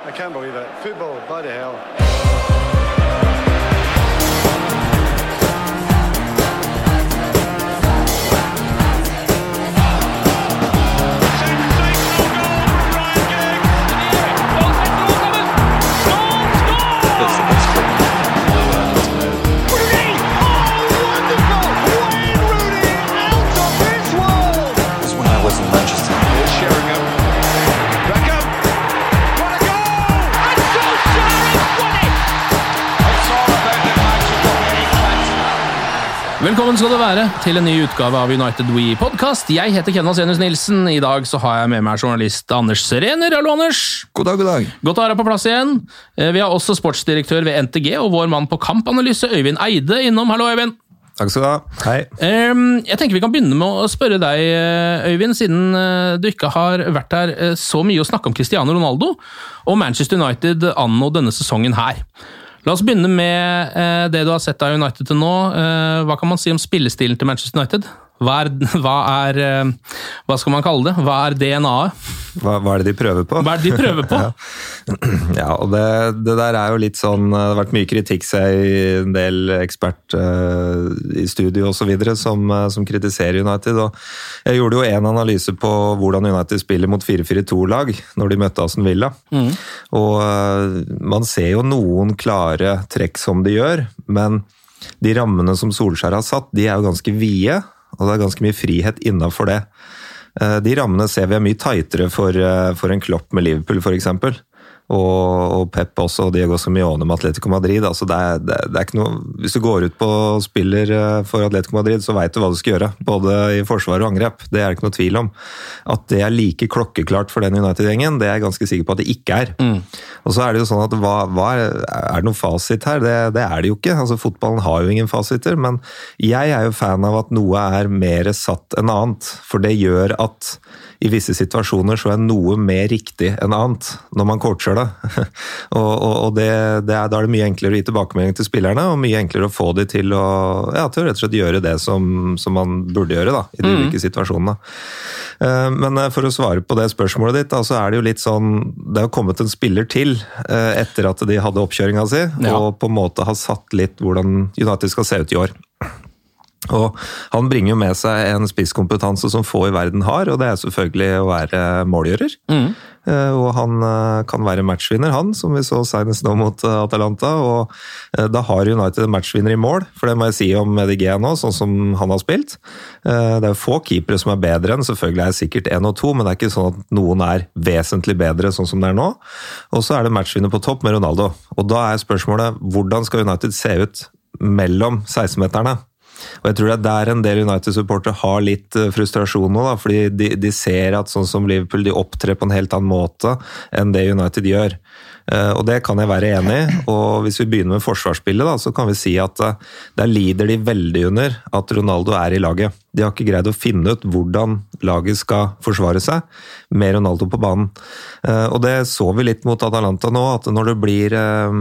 I can't believe it. Football, bloody hell. Velkommen skal det være til en ny utgave av United We Podcast. Jeg heter Kenneth Senus Nilsen. I dag så har jeg med meg journalist Anders Serener. Hallo, Anders. God dag, god dag. Godt å ha deg på plass igjen. Vi har også sportsdirektør ved NTG og vår mann på kampanalyse, Øyvind Eide, innom. Hallo, Øyvind. Takk skal du ha. Hei. Jeg tenker vi kan begynne med å spørre deg, Øyvind, siden du ikke har vært her så mye å snakke om Cristiano Ronaldo og Manchester United anno denne sesongen her. La oss begynne med det du har sett av United til nå. Hva kan man si om spillestilen til Manchester United? Hva skal man kalle det? Hva DNA-et? Hva er det de prøver på? Hva er det de prøver på? Ja, og det der er jo litt sånn, det har vært mye kritikk seg i en del ekspert i studio og så videre som kritiserer United, og jeg gjorde jo en analyse på hvordan United spiller mot 4-4-2-lag når de møtte Aston Villa, og man ser jo noen klare trekk som de gjør, men de rammene som Solskjær har satt, de er jo ganske vide, og det er ganske mye frihet innenfor det. De rammene ser vi er mye tightere for en Klopp med Liverpool, for eksempel. Og Pep også, og Diego Simeone med Atletico Madrid. Altså det er ikke noe, hvis du går ut på og spiller for Atletico Madrid, så vet du hva du skal gjøre, både i forsvar og angrep. Det er ikke noe tvil om. At det er like klokkeklart for den United-gjengen, det er jeg ganske sikker på at det ikke er. Og så er det jo sånn at er det noen fasit her? Det er det jo ikke. Altså fotballen har jo ingen fasiter, men jeg er jo fan av at noe er mer satt enn annet, for det gjør at i visse situasjoner så er noe mer riktig enn annet når man coacher det. og da er det mye enklere å gi tilbakemelding til spillerne, og mye enklere å få de til å rett og slett gjøre det som man burde gjøre da, i de ulike situasjonene. Men for å svare på det spørsmålet ditt, så er det jo litt sånn, det har kommet en spiller til etter at de hadde oppkjøringa si, og på en måte har satt litt hvordan United skal se ut i år. Og han bringer jo med seg en spisskompetanse som få i verden har, og det er selvfølgelig å være målgjører. Og han kan være matchvinner, som vi så senest nå mot Atalanta, og da har United en matchvinner i mål, for det må jeg si om DG nå, sånn som han har spilt. Det er jo få keepere som er bedre enn, selvfølgelig er det sikkert 1 og 2, men det er ikke sånn at noen er vesentlig bedre sånn som det er nå. Og så er det matchvinner på topp med Ronaldo, og da er spørsmålet, hvordan skal United se ut mellom 16-meterne? Og jeg tror det er der en del United-supporter har litt frustrasjon nå, da, fordi de ser at sånn som Liverpool, de opptrer på en helt annen måte enn det United gjør. Og det kan jeg være enig i, og hvis vi begynner med forsvarsspillet da, så kan vi si at der lider de veldig under at Ronaldo er i laget. De har ikke greid å finne ut hvordan laget skal forsvare seg med Ronaldo på banen. Og det så vi litt mot Atalanta nå, at når det blir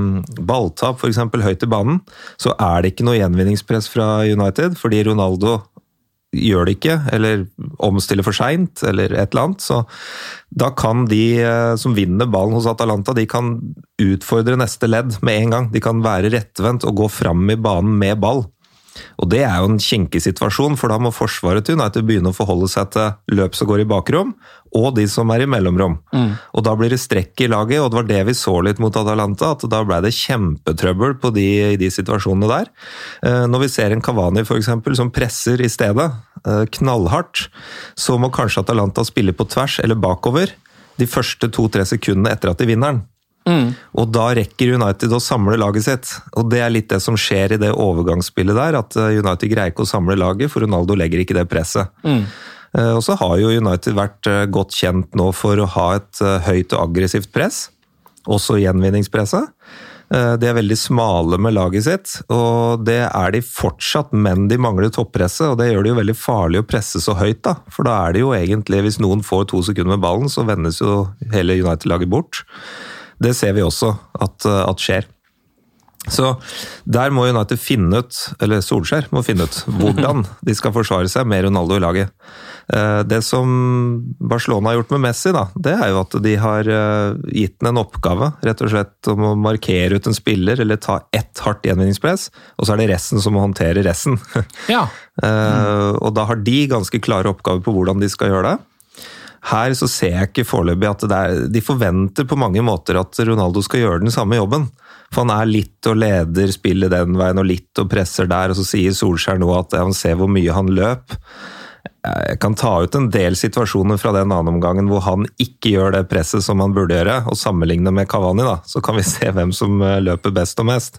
balltap for eksempel høyt i banen, så er det ikke noe gjenvinningspress fra United, fordi Ronaldo gjør det ikke, eller omstiller for sent, eller et eller annet, så da kan de som vinner ballen hos Atalanta, de kan utfordre neste ledd med en gang. De kan være rettvendt og gå fram i banen med ball. Og det er jo en kinkig situasjon, for da må forsvaret til United begynne å forholde seg til løp som går i bakrom, og de som er i mellomrom. Og da blir det strekk i laget, og det var det vi så litt mot Atalanta, at da ble det kjempetrøbbel i de situasjonene der. Når vi ser en Cavani for eksempel, som presser i stedet, knallhardt, så må kanskje Atalanta spille på tvers eller bakover de første 2-3 sekundene etter at de vinner den. Og da rekker United å samle laget sitt, og det er litt det som skjer i det overgangsspillet der, at United greier ikke å samle laget, for Ronaldo legger ikke det presset. Og så har jo United vært godt kjent nå for å ha et høyt og aggressivt press, også gjenvinningspresset. De er veldig smale med laget sitt, og det er de fortsatt, men de mangler toppresset, og det gjør det jo veldig farlig å presse så høyt da, for da er det jo egentlig, hvis noen får 2 sekunder med ballen, så vendes jo hele United-laget bort. Det ser vi også at skjer. Så der må United finne ut, eller Solskjær må finne ut, hvordan de skal forsvare seg med Ronaldo i laget. Det som Barcelona har gjort med Messi, da, det jo at de har gitt den en oppgave, rett og slett om å markere ut en spiller, eller ta ett hardt gjenvinningspress, og så det resten som må håndtere resten. Ja. Og da har de ganske klare oppgaver på hvordan de skal gjøre det. Her så ser jeg ikke foreløpig at de forventer på mange måter at Ronaldo skal gjøre den samme jobben. For han litt og leder spillet den veien, og litt og presser der, og så sier Solskjær nå at han ser hvor mye han løp. Jeg kan ta ut en del situasjoner fra den andre omgangen hvor han ikke gjør det presset som han burde gjøre, og sammenligne med Cavani, da. Så kan vi se hvem som løper best og mest.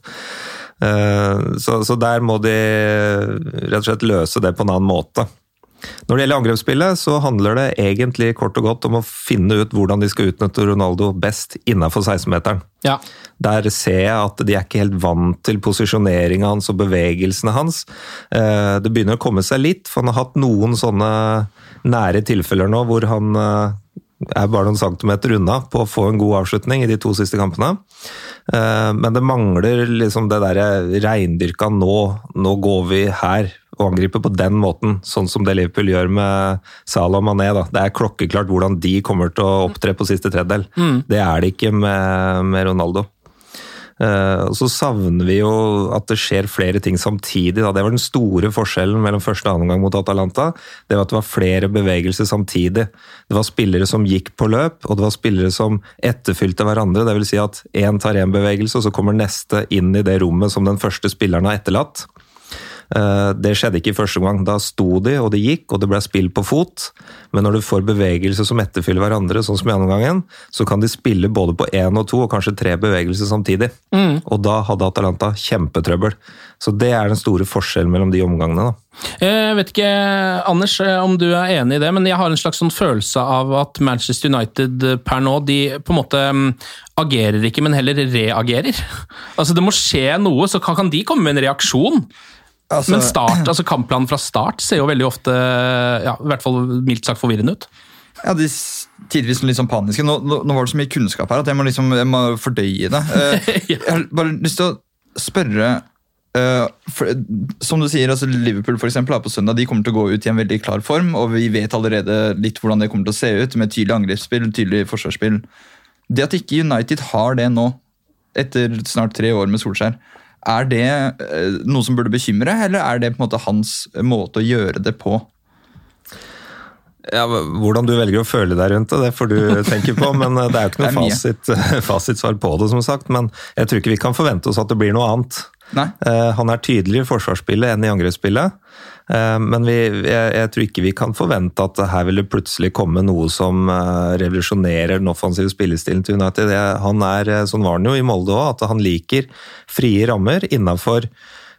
Så der må de rett og slett løse det på en annen måte. Når det gjelder angrepsspillet, så handler det egentlig kort og godt om å finne ut hvordan de skal utnytte Ronaldo best innenfor 16-meteren. Ja. Der ser jeg at de ikke helt vant til posisjoneringen hans og bevegelsene hans. Det begynner å komme seg litt, for han har hatt noen sånne nære tilfeller nå, hvor han bare noen centimeter unna på å få en god avslutning i de 2 siste kampene. Men det mangler liksom det der reindyrka nå går vi her og angriper på den måten, sånn som det Liverpool gjør med Salah og Mané. Da. Det klokkeklart hvordan de kommer til å opptre på siste tredjedel. Det det ikke med Ronaldo. Og så savner vi jo at det skjer flere ting samtidig. Da. Det var den store forskjellen mellom første og andre gang mot Atalanta. Det var at det var flere bevegelser samtidig. Det var spillere som gikk på løp, og det var spillere som etterfylte hverandre. Det vil si at en tar en bevegelse, og så kommer neste inn i det rommet som den første spilleren har etterlatt. Det skjedde ikke i første gang. Da sto de, og det gikk, og det ble spill på fot. Men når du får bevegelser som etterfyller hverandre, sånn som i andre gangen, så kan de spille både på 1 og 2, og kanskje 3 bevegelser samtidig. Og da hadde Atalanta kjempetrøbbel. Så det den store forskjellen mellom de omgangene. Da. Jeg vet ikke, Anders, om du enig i det, men jeg har en slags sånn følelse av at Manchester United per nå, de på en måte agerer ikke, men heller reagerer. Altså det må skje noe, så kan de komme med en reaksjon. Men kampplanen fra start ser jo veldig ofte, i hvert fall mildt sagt, forvirrende ut. Ja, de tidvis litt sånn paniske. Nå var det så mye kunnskap her at jeg må fordøye det. Jeg har bare lyst til å spørre, som du sier, altså Liverpool for eksempel på søndag, de kommer til å gå ut i en veldig klar form, og vi vet allerede litt hvordan det kommer til å se ut, med tydelig angrepsspill, tydelig forsvarsspill. Det at ikke United har det nå, etter snart 3 år med Solskjær, det noe som burde bekymre, eller det på en måte hans måte å gjøre det på? Ja, hvordan du velger å føle deg rundt det får du tenke på, men det jo ikke noe fasitsvar på det, som sagt. Men jeg tror ikke vi kan forvente oss at det blir noe annet. Nei. Han tydeligere i forsvarsspillet enn i angrepsspillet, men jeg tror ikke vi kan forvente at her vil det plutselig komme noe som revolusjonerer den offensive spillestilen til United. Han sånn var han jo i Molde også, at han liker frie rammer innenfor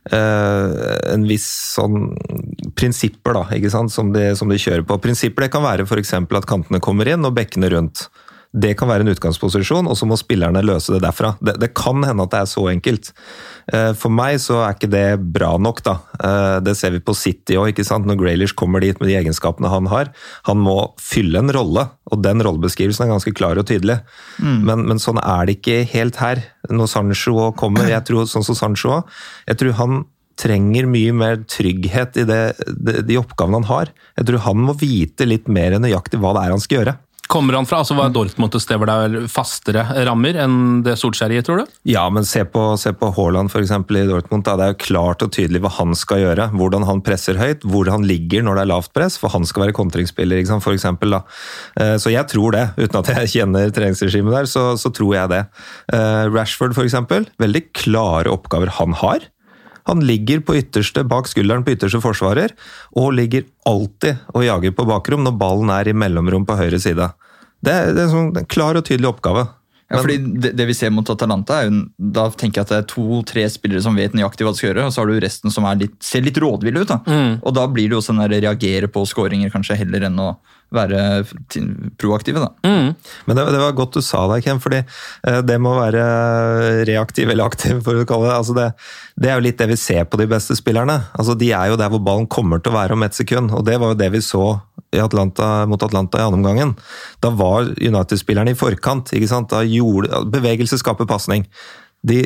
en viss sånn prinsipper da, ikke sant, som de kjører på. Prinsipper det kan være for eksempel at kantene kommer inn og bekkene rundt. Det kan være en utgangsposisjon, og så må spillerne løse det derfra. Det kan hende at det så enkelt. For meg så ikke det bra nok da. Det ser vi på City også, ikke sant? Når Grealish kommer dit med de egenskapene han har. Han må fylle en rolle, og den rollebeskrivelsen ganske klar og tydelig. Men sånn det ikke helt her. Når Sancho kommer, jeg tror sånn som Sancho, jeg tror han trenger mye mer trygghet i de oppgavene han har. Jeg tror han må vite litt mer nøyaktig hva det han skal gjøre. Kommer han fra, var Dortmund et sted hvor det fastere rammer enn det Solskjær gir, tror du? Ja, men se på Haaland for eksempel i Dortmund, da. Det jo klart og tydelig hva han skal gjøre, hvordan han presser høyt, hvor han ligger når det lavt press, for han skal være kontringsspiller, ikke sant, for eksempel da. Så jeg tror det, uten at jeg kjenner treningsregimet der, så tror jeg det. Rashford for eksempel, veldig klare oppgaver han har. Han ligger på ytterste, bak skulderen på ytterste forsvarer, og ligger alltid og jager på bakrom når ballen i mellomrom på høyre side. Det en sånn klar og tydelig oppgave. Ja, fordi det vi ser mot Atalanta, da tenker jeg at det 2-3 spillere som vet nøyaktig hva de skal gjøre, og så har du resten som ser litt rådville ut. Da. Og da blir det jo sånn der reagere på skåringer kanskje heller enn å være proaktive. Da. Men det var godt du sa det, Ken, fordi det må være reaktiv eller aktiv, for å kalle det. Altså det jo litt det vi ser på de beste spillerne. Altså de jo der hvor ballen kommer til å være om 1 sekund, og det var jo det vi så mot Atlanta i andre omgangen. Da var United-spillerne i forkant, ikke sant? Da bevegelse skaper passning. De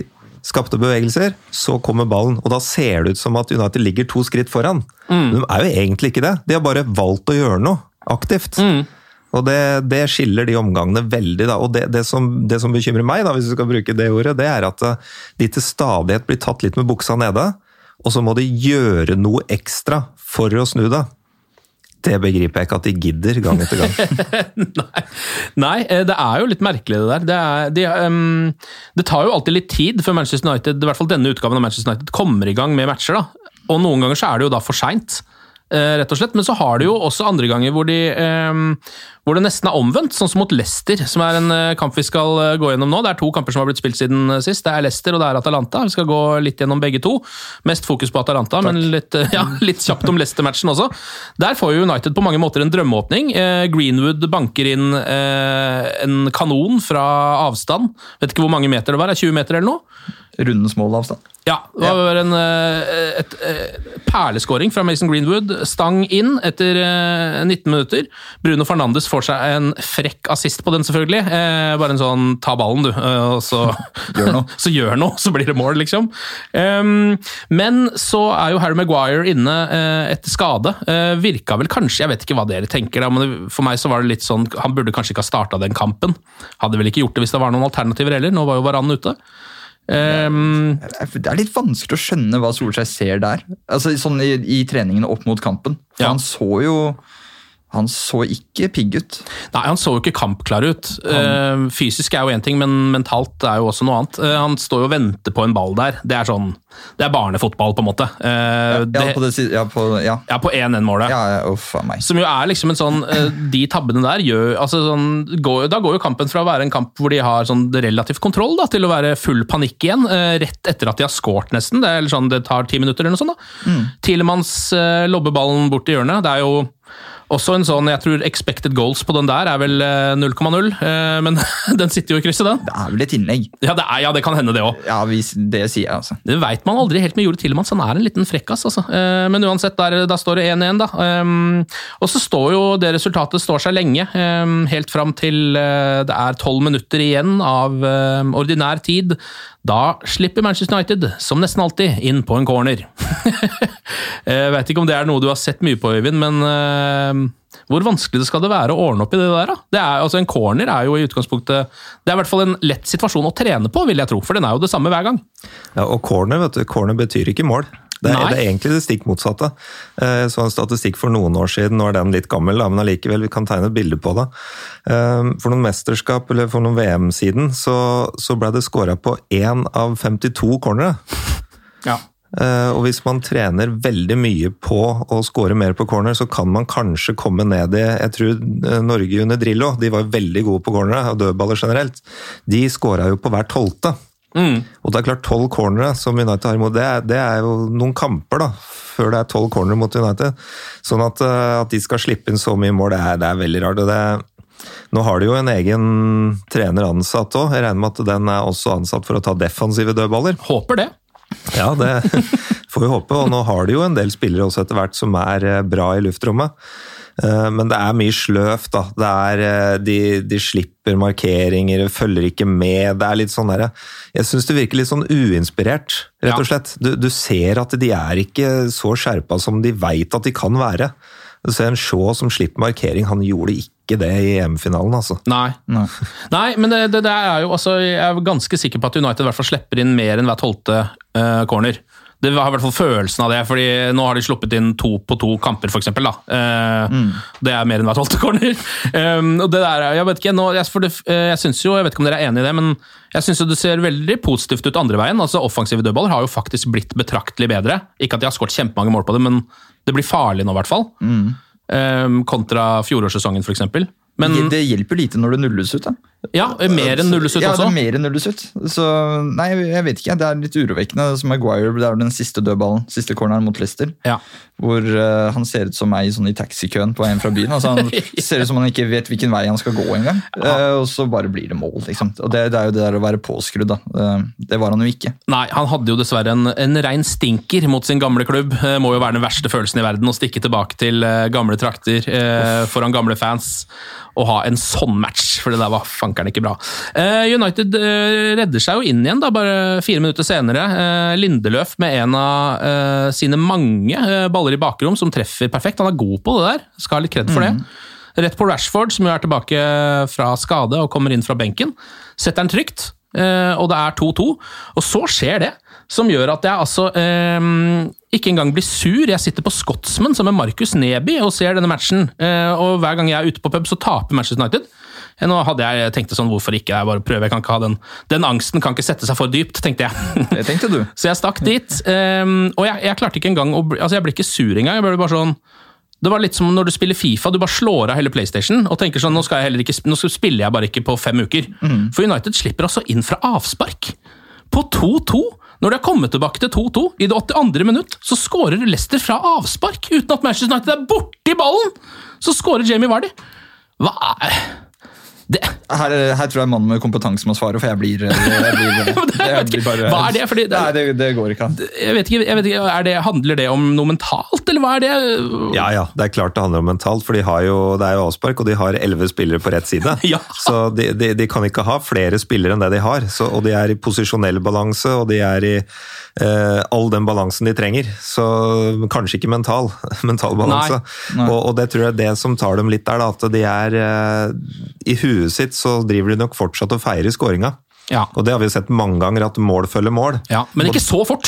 skapte bevegelser, så kommer ballen, og da ser det ut som at United ligger 2 skritt foran. Men de jo egentlig ikke det. De har bare valgt å gjøre noe aktivt. Og det skiller de omgangene veldig, da. Og det som bekymrer meg, da, hvis du skal bruke det ordet, det at de til stadighet blir tatt litt med buksa nede, og så må de gjøre noe ekstra for å snu det. Det begriper jeg ikke at de gidder gang etter gang. Nei, det jo litt merkelig det der. Det tar jo alltid litt tid før Manchester United, i hvert fall denne utgaven av Manchester United, kommer i gang med matcher, da. Og noen ganger så det jo da for sent, rett og slett. Men så har det jo også andre ganger hvor det nesten omvendt, sånn som mot Leicester, som en kamp vi skal gå gjennom nå. Det 2 kamper som har blitt spilt siden sist. Det Leicester og det Atalanta. Vi skal gå litt gjennom begge 2. Mest fokus på Atalanta, men litt kjapt om Leicester-matchen også. Der får jo United på mange måter en drømmeåpning. Greenwood banker inn en kanon fra avstand. Vet ikke hvor mange meter det var, 20 meter eller noe? Rundens målavstand. Ja, det var et perleskåring fra Mason Greenwood. Stang inn etter 19 minutter. Bruno Fernandes får seg en frekk assist på den, selvfølgelig. Bare en sånn, ta ballen du, og så gjør noe, så blir det mål, liksom. Men så jo Harry Maguire inne etter skade. Virka vel kanskje, jeg vet ikke hva dere tenker, da, men for meg så var det litt sånn, han burde kanskje ikke ha startet den kampen. Hadde vel ikke gjort det hvis det var noen alternativer heller. Nå var jo Varane ute. Det litt vanskelig å skjønne hva Solskjær ser der. Altså sånn i treningene opp mot kampen. For han så ikke pigg ut. Nei, han så jo ikke kampklar ut. Fysisk jo en ting, men mentalt jo også noe annet. Han står jo og venter på en ball der. Det sånn, det barnefotball på en måte. På 1-1-målet. Som jo liksom en sånn, de tabbene der gjør, altså sånn, da går jo kampen fra å være en kamp hvor de har sånn relativt kontroll da, til å være full panikk igjen, rett etter at de har skårt nesten. Eller sånn, det tar 10 minutter eller noe sånt da. Tielemans lobber ballen bort i hjørnet. Det jo også en sånn, jeg tror expected goals på den der vel 0,0, men den sitter jo i krysset, den. Det vel et innlegg. Ja, det kan hende det også. Ja, det sier jeg altså. Det vet man aldri helt med Jure Tielemans, han en liten frekkas, altså. Men uansett, da står det 1-1 da. Og så står jo det resultatet står seg lenge, helt frem til det 12 minutter igjen av ordinær tid. Da slipper Manchester United, som nesten alltid, inn på en corner. Jeg vet ikke om det noe du har sett mye på, Øyvind, men hvor vanskelig skal det være å ordne opp i det der? Da? Altså en corner jo i utgangspunktet, det i hvert fall en lett situasjon å trene på, vil jeg tro, for den jo det samme hver gang. Ja, og corner betyr ikke mål. Det egentlig det stikk motsatte. Så en statistikk for noen år siden, nå den litt gammel, men allikevel vi kan tegne et bilde på det. For noen mesterskap, eller for noen VM-siden, så ble det skåret på 1 av 52 cornere. Ja. Og hvis man trener veldig mye på å skåre mer på corner, så kan man kanskje komme ned i, jeg tror Norge under Drillo, de var veldig gode på cornere, og dødballer generelt. De skåret jo på hver 12. Og det klart 12 cornere som United har imot, det jo noen kamper da, før det 12 cornere mot United. Sånn at de skal slippe inn så mye mål, det veldig rart. Nå har de jo en egen trener ansatt også. Jeg regner med at den også ansatt for å ta defensive dødballer. Håper det. Ja, det får vi håpe, og nå har de jo en del spillere også etter hvert som bra i luftrommet. Men det mye sløvt da. De slipper markeringer, følger ikke med. Det litt sånn der. Jeg synes det virker litt sånn uinspirert, rett og slett. Du ser at de ikke så skjerpa som de vet at de kan være. Du ser en Shaw som slipper markering, han gjorde ikke det i EM-finalen, altså. Nei, men det jo, altså, jeg ganske sikker på at United i hvert fall slipper inn mer enn hver 12. Corner. Det var i hvert fall følelsen av det, fordi nå har de sluppet inn 2 på 2 kamper, for eksempel. Det mer enn hver 12. corner. Og det jeg vet ikke, jeg synes jo, jeg vet ikke om dere enig i det, men jeg synes jo det ser veldig positivt ut andre veien. Altså, offensive dødballer har jo faktisk blitt betraktelig bedre. Ikke at de har skåret kjempemange mål på det, men det blir farlig nå i hvert fall. Kontra fjorårssesongen, for eksempel. Men det hjelper lite når det nulles ut, da. Ja, mer enn nulles ut også. Ja, det mer enn nulles ut. Så, nei, jeg vet ikke. Det litt urovekkende. Som Maguire, det den siste dødballen, siste corneren mot Leicester. Ja. Hvor han ser ut som meg sånn i taxikøen på en fra byen. Altså, han ser ut som han ikke vet hvilken vei han skal gå engang. Og så bare blir det mål, liksom. Og det jo det der å være påskrudd, da. Det var han jo ikke. Nei, han hadde jo dessverre en rein stinker mot sin gamle klubb. Må jo være den verste følelsen i verden å stikke tilbake til gamle trakter foran gamle fans. å ha en sånn match, for det der var fankeren ikke bra. United redder seg jo inn igjen, da, bare 4 minutter senere. Lindeløf med en av sine mange baller i bakrom som treffer perfekt. Han er god på det der, skal ha litt kred for det. Rett på Rashford, som jo er tilbake fra skade og kommer inn fra benken. Setter den trygt, og det er 2-2. Og så skjer det, som gjør at jeg altså ikke engang blir sur. Jeg sitter på Scotsman som er Markus Neby og ser denne matchen, og hver gang jeg er ute på pub så taper Manchester United. Nå hadde jeg tenkt sånn, hvorfor ikke? Jeg bare prøver, jeg kan ikke ha den angsten kan ikke sette seg for dypt, tenkte jeg. Det tenkte du. Så jeg stakk dit, og jeg klarte ikke engang, altså jeg ble ikke sur engang, jeg ble bare sånn, det var litt som når du spiller FIFA, du bare slår av hele PlayStation og tenker sånn, nå spiller jeg bare ikke på 5 uker. For United slipper altså inn fra avspark på 2-2. Når de har kommet tilbake til 2-2 i det 82. minutt, så skårer Leicester fra avspark uten at Manchester United er borti ballen. Så skårer Jamie Vardy. Hva er det? Her tror jeg mannen med kompetanse må svare, for jeg blir bare... Hva er det? Fordi det går ikke an. Jeg vet ikke, handler det om noe mentalt, eller hva er det? Ja, det er klart det handler om mentalt, for det er jo avspark, og de har 11 spillere på rett side. Ja. Så de kan ikke ha flere spillere enn det de har, og de er i posisjonell balanse, og de er i all den balansen de trenger. Så kanskje ikke mental balanse. Nei. Og det tror jeg er det som tar dem litt der, da, at de er i huet sitt, så driver de nok fortsatt og feirer skåringa. Ja. Og det har vi sett mange ganger, at mål følger mål. Ja, men ikke så fort.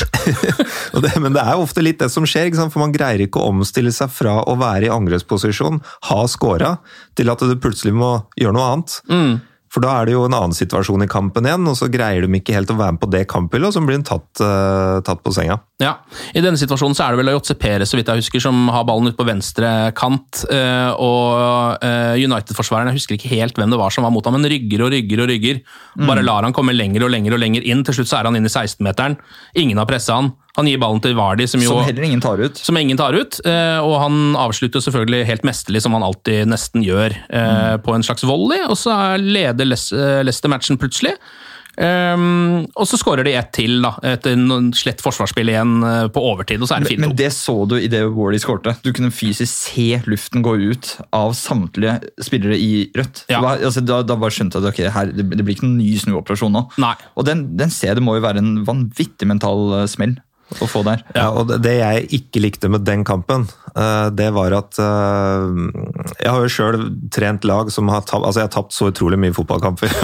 Men det er ofte litt det som skjer, ikke sant? For man greier ikke å omstille seg fra å være i angrepsposisjon, ha skåra, til at du plutselig må gjøre noe annet. For da er det jo en annen situasjon i kampen igjen, og så greier de ikke helt å være med på det kampbildet, og så blir de tatt på senga. Ja, i denne situasjonen så er det vel Jotze Perez, så vidt jeg husker, som har ballen ut på venstre kant, og United-forsvareren, jeg husker ikke helt hvem det var som var mot ham, men rygger. Bare lar han komme lenger og lenger inn, til slutt så er han inn i 16-meteren, ingen har presset han. Han gir ballen til Vardy, som heller ingen tar ut. Som ingen tar ut, og han avslutter selvfølgelig helt mesterlig, som han alltid nesten gjør, på en slags volley, og så leder Leicester matchen plutselig. Og så skårer de ett til, da, etter en slett forsvarsspill igjen på overtid, og så er det 4-2. Men det så du i det Wardy skårte. Du kunne fysisk se luften gå ut av samtlige spillere i rødt. Ja. Da bare skjønte jeg at okay, det blir ikke noen ny snuoperasjon nå. Nei. Og den det må jo være en vanvittig mental smell å få der. Ja, og det jeg ikke likte med den kampen, det var at jeg har jo selv trent lag som har tapt, altså jeg har tapt så utrolig mye fotballkamper.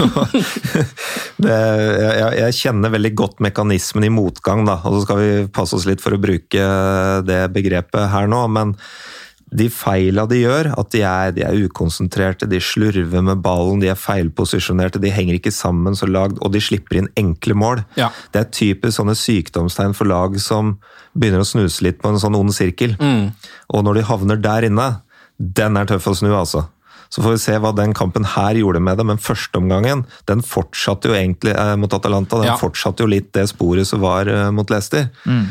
Jeg kjenner veldig godt mekanismen i motgang, da, og så skal vi passe oss litt for å bruke det begrepet her nå, men de feila de gjør, at de er ukonsentrerte, de slurver med ballen, de er feilposisjonerte, de henger ikke sammen så lag, og de slipper inn enkle mål. Ja. Det er typisk sånne sykdomstegn for lag som begynner å snuse litt på en sånn ond sirkel. Og når de havner der inne, den er tøff å snu, altså. Så får vi se hva den kampen her gjorde med det, men førsteomgangen, den fortsatte jo egentlig mot Atalanta, den fortsatte jo litt det sporet som var mot Leicester.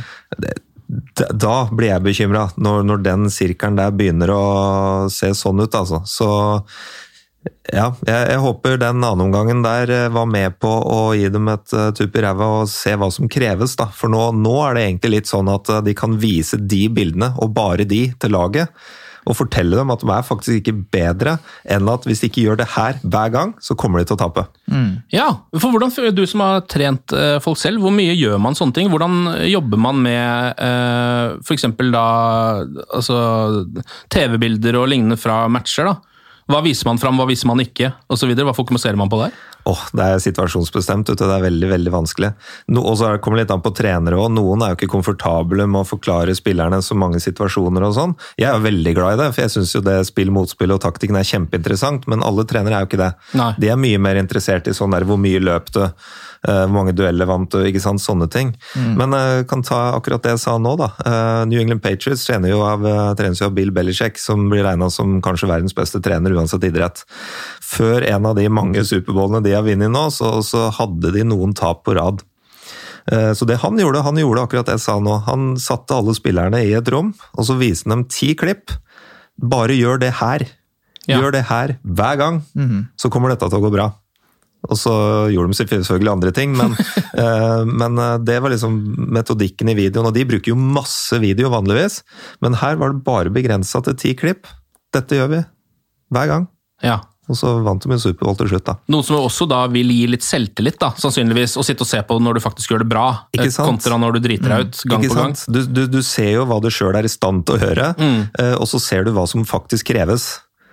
Da blir jeg bekymret, når den sirkelen der begynner å se sånn ut, altså. Så ja, jeg håper den annenomgangen der var med på å gi dem et tupp i ræva og se hva som kreves, da. For nå er det egentlig litt sånn at de kan vise de bildene, og bare de, til laget. Og fortelle dem at de er faktisk ikke bedre enn at hvis de ikke gjør det her hver gang, så kommer de til å tape. Ja, for hvordan, du som har trent folk selv, hvor mye gjør man sånne ting? Hvordan jobber man med for eksempel da, altså TV-bilder og lignende fra matcher da? Hva viser man fram, hva viser man ikke, og så videre? Hva fokuserer man på der? Det er situasjonsbestemt, det er veldig, veldig vanskelig. Og så kommer det litt an på trenere også. Noen er jo ikke komfortable med å forklare spillerne så mange situasjoner og sånn. Jeg er jo veldig glad i det, for jeg synes jo det spill, motspill og taktikken er kjempeinteressant, men alle trenere er jo ikke det. Nei. De er mye mer interessert i sånn der, hvor mye løp du, hvor mange dueller vant du, ikke sant, sånne ting. Men jeg kan ta akkurat det jeg sa nå da. New England Patriots trenes jo av Bill Belichick, som blir regnet som kanskje verdens beste trener uansett idrett. Før en av de mange superbowlene de har vunnet nå, så hadde de noen tap på rad. Så det han gjorde akkurat det jeg sa nå. Han satte alle spillerne i et rom, og så viste dem 10 klipp. Bare gjør det her. Gjør det her hver gang, så kommer dette til å gå bra. Og så gjorde de selvfølgelig andre ting, men det var liksom metodikken i videoen, og de bruker jo masse video vanligvis, men her var det bare begrenset til 10 klipp. Dette gjør vi hver gang. Ja. og så vant de en Super Bowl til slutt da. Noe som også da vil gi litt selvtillit da, sannsynligvis, å sitte og se på når du faktisk gjør det bra, kontra når du driter deg ut gang på gang. Du ser jo hva du selv er i stand til å gjøre, og så ser du hva som faktisk kreves.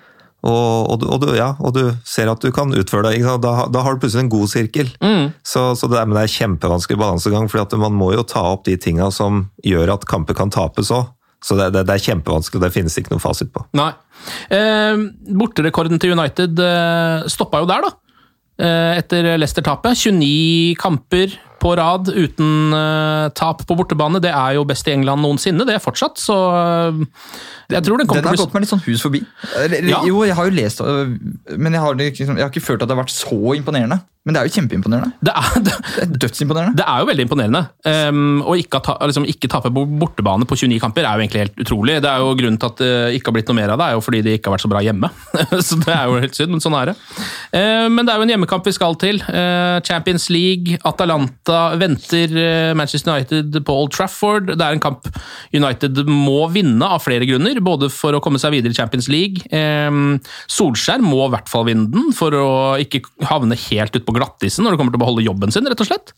Og du ser at du kan utføre det, da har du plutselig en god sirkel. Så det er kjempevanskelig balansegang, fordi at man må jo ta opp de tingene som gjør at kamper kan tapes også. Så det er kjempevanskelig, det finnes ikke noe fasit på. Nei. Borterekorden til United stoppet jo der da, etter Leicester-tapet. 29 kamper på rad uten tap på bortebane. Det er jo best i England noensinne, det er fortsatt, så jeg tror den har gått meg litt sånn hus forbi. Ja. Jo, jeg har jo lest, men jeg har ikke følt at det har vært så imponerende. Men det er jo kjempeimponerende. Det er dødsimponerende. Det er jo veldig imponerende. Og ikke tape bortebane på 29 kamper er jo egentlig helt utrolig. Det er jo grunnen til at det ikke har blitt noe mer av det, er jo fordi de ikke har vært så bra hjemme. Så det er jo helt synd, men sånn er det. Men det er jo en hjemmekamp vi skal til. Champions League, Atalanta venter Manchester United på Old Trafford. Det er en kamp United må vinne av flere grunner, både for å komme seg videre i Champions League. Solskjær må i hvert fall vinne den, for å ikke havne helt ut på glattisen når det kommer til å beholde jobben sin, rett og slett.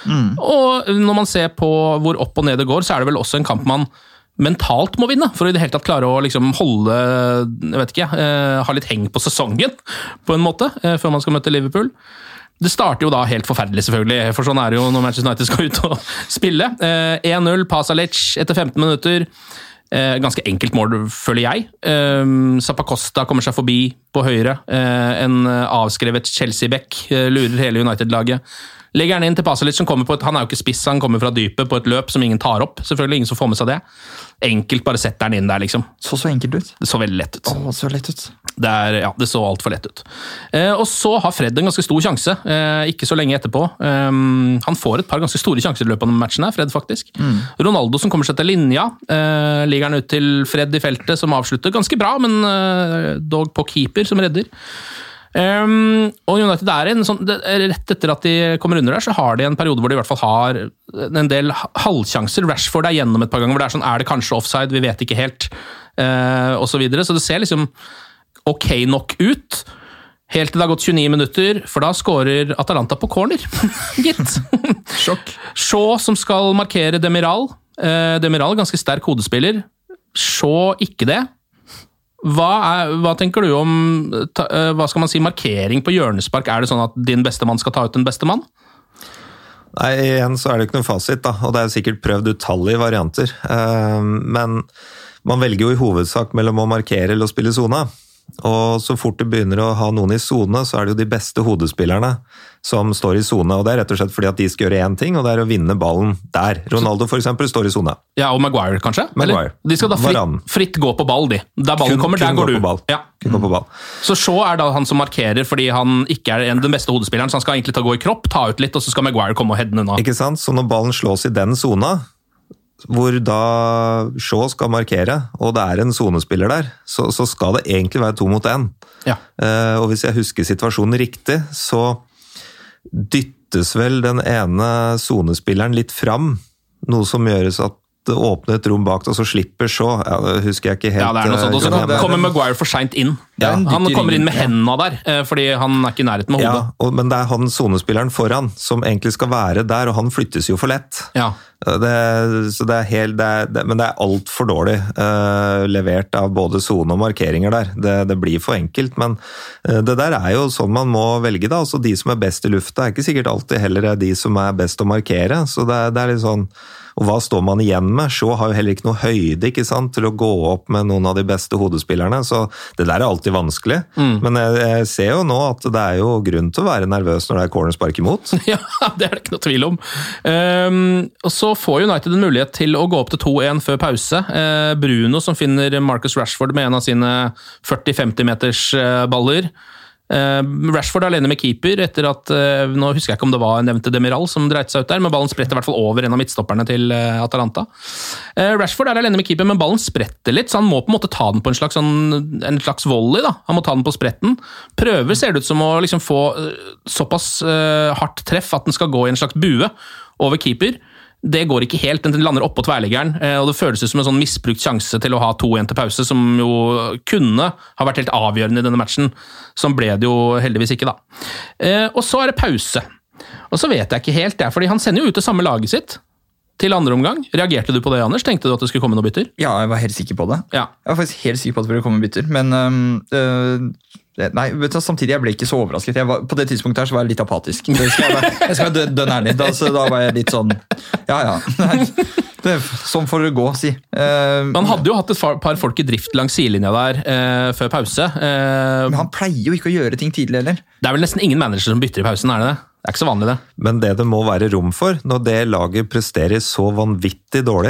Og når man ser på hvor opp og ned det går, så er det vel også en kamp man mentalt må vinne, for å i det hele tatt klare å liksom holde, jeg vet ikke, ha litt heng på sesongen, på en måte, før man skal møte Liverpool. Det starter jo da helt forferdelig, selvfølgelig, for sånn er det jo når Manchester United skal ut og spille. 1-0, Pasalic etter 15 minutter. Ganske enkelt mål, føler jeg. Zappacosta kommer seg forbi på høyre. En avskrevet Chelsea-back lurer hele United-laget. Legger han inn til Pasalic, som kommer på han er jo ikke spiss, han kommer fra dypet på et løp som ingen tar opp. Selvfølgelig ingen som får med seg det. Enkelt, bare setter han inn der, liksom. Så enkelt ut. Det så veldig lett ut. Så lett ut. Det så alt for lett ut. Og så har Fred en ganske stor sjanse, ikke så lenge etterpå. Han får et par ganske store sjanser i løpet av matchen her, Fred faktisk. Ronaldo som kommer seg til linja, ligger han ut til Fred i feltet, som avslutter ganske bra, men dog på keeper som redder. Og United er rett etter at de kommer under der, så har de en periode hvor de i hvert fall har en del halvsjanser. Rashford er gjennom et par ganger hvor det er sånn, er det kanskje offside, vi vet ikke helt, og så videre. Så det ser liksom ok nok ut, helt til det har gått 29 minutter, for da skårer Atalanta på corner. Gitt. Sjokk. Shaw som skal markere Demiral. Demiral, ganske sterk hodespiller. Shaw ikke det. Hva tenker du om, hva skal man si, markering på hjørnespark? Er det sånn at din beste mann skal ta ut den beste mann? Nei, igjen så er det ikke noen fasit da, og det er sikkert prøvd utallige varianter. Men man velger jo i hovedsak mellom å markere eller å spille zona. Og så fort det begynner å ha noen i zone, så er det jo de beste hodespillerne som står i zone, og det er rett og slett fordi at de skal gjøre én ting, og det er å vinne ballen der. Ronaldo for eksempel står i zone. Ja, og Maguire kanskje? Maguire. Eller? De skal da fritt gå på ball, de. Der ballen kommer, der går du. Ja. Kun gå på ball. Så Shaw er da han som markerer, fordi han ikke er den beste hodespilleren, så han skal egentlig gå i kropp, ta ut litt, og så skal Maguire komme og heade den unna. Ikke sant? Så når ballen slås i den zona, hvor da Shaw skal markere, og det er en zonespiller der, så skal det egentlig være 2 mot 1. Ja. Og hvis jeg husker situasjonen riktig, så dyttes vel den ene zonespilleren litt fram, noe som gjøres at det åpner et rom bak, og så slipper Shaw. Ja, det husker jeg ikke helt. Ja, det er noe sånt. Og så kommer Maguire for sent inn. Ja. Han kommer inn med hendene der, fordi han er ikke i nærheten med hodet. Ja, men det er han zonespilleren foran som egentlig skal være der, og han flyttes jo for lett. Ja. Men det er alt for dårlig levert av både zone og markeringer der. Det blir for enkelt, men det der er jo sånn man må velge da. Altså de som er best i lufta er ikke sikkert alltid heller de som er best å markere, så det er litt sånn. Og hva står man igjen med? Shaw har jo heller ikke noe høyde, ikke sant, til å gå opp med noen av de beste hodespillerne, så det der er alltid vanskelig. Men jeg ser jo nå at det er jo grunn til å være nervøs når det er cornerspark imot. Ja, det er det ikke noe tvil om. Og så får United en mulighet til å gå opp til 2-1 før pause. Bruno som finner Marcus Rashford med en av sine 40-50 meters baller. Rashford er alene med keeper etter at, nå husker jeg ikke om det var nevnte Demiral som dreit seg ut der, men ballen spretter i hvert fall over en av midtstopperne til Atalanta. Rashford er alene med keeper, men ballen spretter litt, så han må på en måte ta den på en slags volley da. Han må ta den på spretten. Prøver ser det ut som å liksom få såpass hardt treff at den skal gå i en slags bue over keeper. det går ikke helt, den lander opp på tverrliggeren, og det føles ut som en sånn misbrukt sjanse til å ha 2-1 til pause, som jo kunne ha vært helt avgjørende i denne matchen, som ble det jo heldigvis ikke da. Og så det pause, og så vet jeg ikke helt det, fordi han sender jo ut det samme laget sitt til andre omgang. Reagerte du på det, Anders? Tenkte du at det skulle komme noen bytter? Ja, jeg var helt sikker på det. Ja. Jeg var faktisk helt sikker på at det ville komme bytter, men nei, vet du, samtidig jeg ble ikke så overrasket. På det tidspunktet her så var jeg litt apatisk. Jeg skal være dønn ærlig. Da var jeg litt sånn, ja. Sånn får det gå, si. Man hadde jo hatt et par folk i drift langs sidelinja der før pause. Men han pleier jo ikke å gjøre ting tidlig, eller? Det vel nesten ingen manager som bytter i pausen, er det det? Det ikke så vanlig det. Men det må være rom for, når det laget presterer så vanvittig dårlig,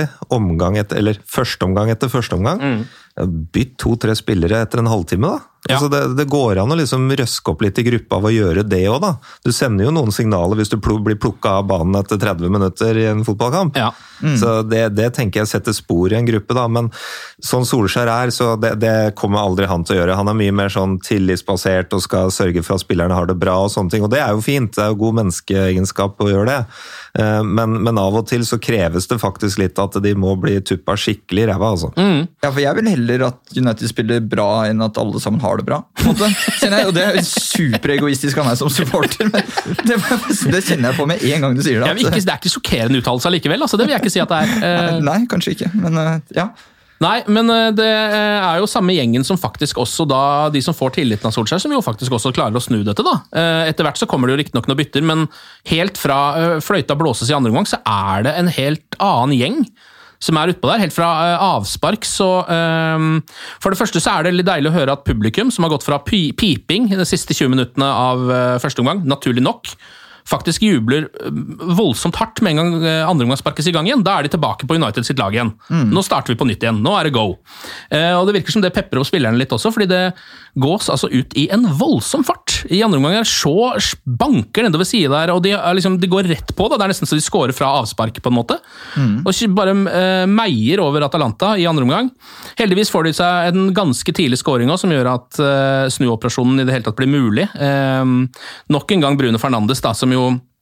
første omgang etter første omgang, bytt 2-3 spillere etter en halvtime da. Ja. Altså det går an å liksom røske opp litt i gruppa av å gjøre det også da. Du sender jo noen signaler hvis du blir plukket av banen etter 30 minutter i en fotballkamp. Ja. Så det tenker jeg setter spor i en gruppe da, men sånn Solskjær så det kommer aldri han til å gjøre. Han er mye mer sånn tillitsbasert og skal sørge for at spillerne har det bra og sånne ting, og det er jo fint, det er jo god menneskeegenskap å gjøre det. Men av og til så kreves det faktisk litt at de må bli tuppa skikkelig i ræva, altså. Ja, for jeg vil heller at United spiller bra enn at alle sammen har det bra. Og det er superegoistisk av meg som supporter, men det kjenner jeg på med en gang du sier det. Det er ikke sjokkerende uttalelse likevel, altså, det vil jeg ikke si at det er. Nei, kanskje ikke, men ja. Nei, men det er jo samme gjengen som faktisk også da, de som får tilliten av Solskjær, som jo faktisk også klarer å snu dette da. Etter hvert så kommer det jo riktig nok noen bytter, men helt fra fløyta blåses i andre omgang, så er det en helt annen gjeng som er utpå der, helt fra avspark, så for det første så er det litt deilig å høre at publikum, som har gått fra piping de siste 20 minuttene av første omgang, naturlig nok, faktisk jubler voldsomt hardt med en gang andre omgang sparkes i gang igjen. Da er de tilbake på United sitt lag igjen. Nå starter vi på nytt igjen. Nå er det go. Og det virker som det pepper opp spillerne litt også, fordi det gås altså ut i en voldsom fart. I andre omgang så banker nedover siden der, og de går rett på det. Det er nesten så de skårer fra avspark på en måte. Og bare meier over Atalanta i andre omgang. Heldigvis får de seg en ganske tidlig scoring også, som gjør at snuoperasjonen i det hele tatt blir mulig. Nok en gang Bruno Fernandes da, som jo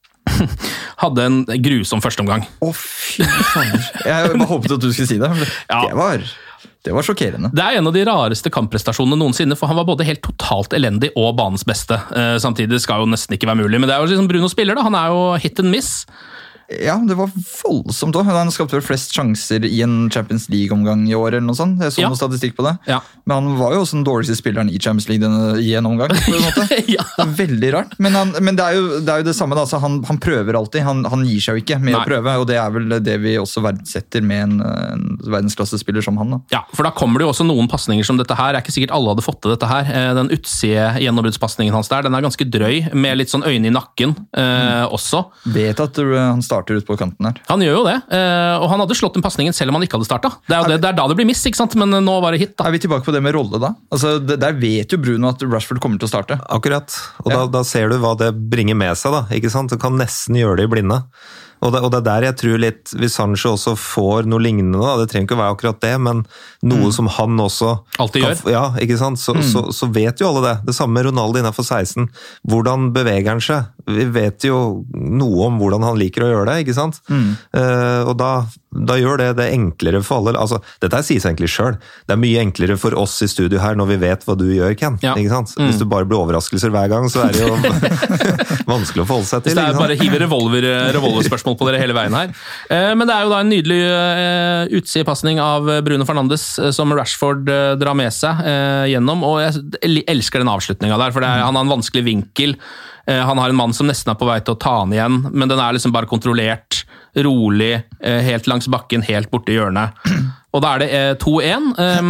hadde en grusom førsteomgang. Fy faen. Jeg bare håpet at du skulle si det. Ja. Det var sjokkerende. Det er en av de rareste kampprestasjonene noensinne, for han var både helt totalt elendig og banens beste. Samtidig skal jo nesten ikke være mulig, men det er jo liksom Bruno spiller da, han er jo hit and miss. Ja, det var voldsomt også. Han skapte vel flest sjanser i en Champions League-omgang i år, eller noe sånt. Jeg så noe statistikk på det. Ja. Men han var jo også den dårligste spilleren i Champions League i en omgang, på en måte. Ja. Det er veldig rart. Men det er jo det samme, da. Så han prøver alltid. Han gir seg jo ikke med å prøve, og det er vel det vi også verdsetter med en verdensklassespiller som han. Da. Ja, for da kommer det jo også noen passninger som dette her. Det er ikke sikkert alle hadde fått til dette her. Den utside gjennombruddspassningen hans der, den er ganske drøy, med litt sånn øyne i nakken også. Vet at han starter ut på kanten her. Han gjør jo det, og han hadde slått den passningen selv om han ikke hadde startet. Det er da det blir miss, ikke sant? Men nå var det hit da. Er vi tilbake på det med rolle da? Altså, der vet jo Bruno at Rashford kommer til å starte. Akkurat, og da ser du hva det bringer med seg da, ikke sant? Du kan nesten gjøre det i blinde. Og det er der jeg tror litt, hvis Sancho også får noe lignende da, det trenger ikke å være akkurat det, men noe som han også alltid gjør. Ja, ikke sant? Så vet jo alle det. Det samme med Ronaldo innenfor 16. Hvordan beveger han seg? Vi vet jo noe om hvordan han liker å gjøre det, ikke sant? Og da gjør det enklere for alle. Altså, dette sier seg egentlig selv. Det er mye enklere for oss i studio her når vi vet hva du gjør, Ken. Ja. Ikke sant? Hvis du bare blir overraskelser hver gang, så er det jo vanskelig å forholde seg til. Hvis det er bare hive revolverspørsmål på dere hele veien her. Men det er jo da en nydelig utsidepasning av Bruno Fernandes som Rashford drar med seg gjennom, og jeg elsker den avslutningen der, for han har en vanskelig vinkel. Han har en mann som nesten er på vei til å ta han igjen, men den er liksom bare kontrollert, rolig, helt langs bakken, helt borte i hjørnet. Og da er det 2-1,